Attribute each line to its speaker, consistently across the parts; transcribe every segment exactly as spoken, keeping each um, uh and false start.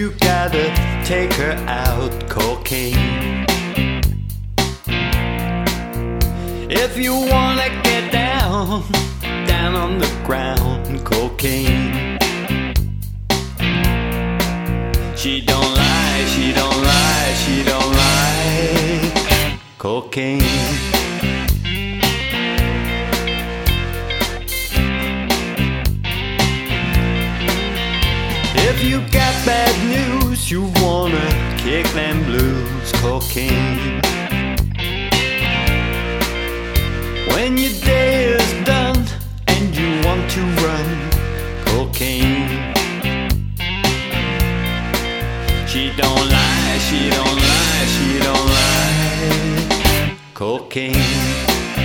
Speaker 1: you gotta take her out, cocaine. If you wanna get down, down on the ground, cocaine. She don't lie, she don't lie, she don't lie, cocaine. If you got bad news, you wanna kick them blues, cocaine. When your day is done and you want to run, cocaine. She don't lie, she don't lie, she don't lie, cocaine.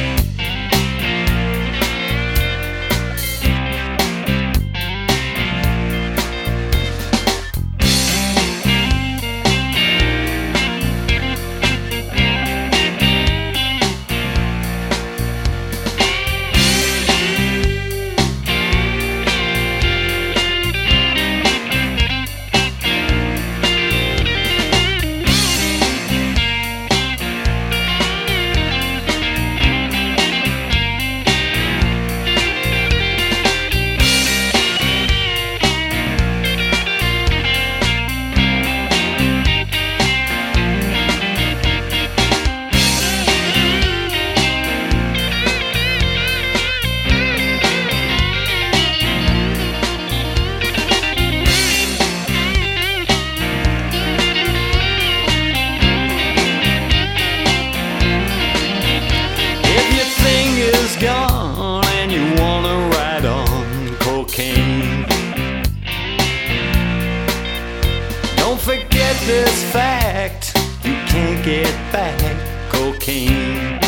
Speaker 1: Gone and you wanna ride on, cocaine. Don't forget this fact, you can't get back, cocaine.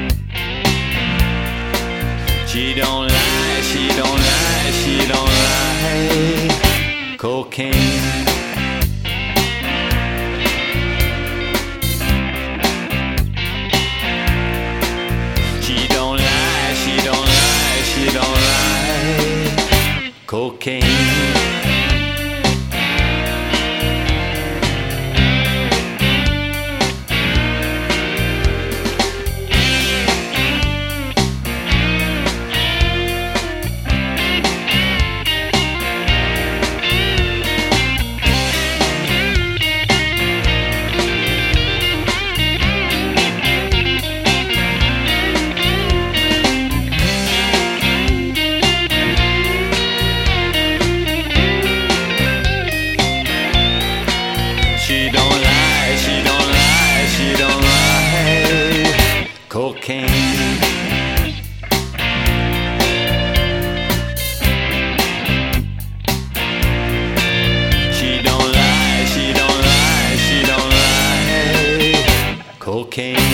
Speaker 1: She don't lie, she don't lie, she don't lie, cocaine. She don't lie, she don't lie, she don't lie, cocaine. She don't lie, she don't lie, she don't lie, cocaine. She don't lie, she don't lie, she don't lie, cocaine.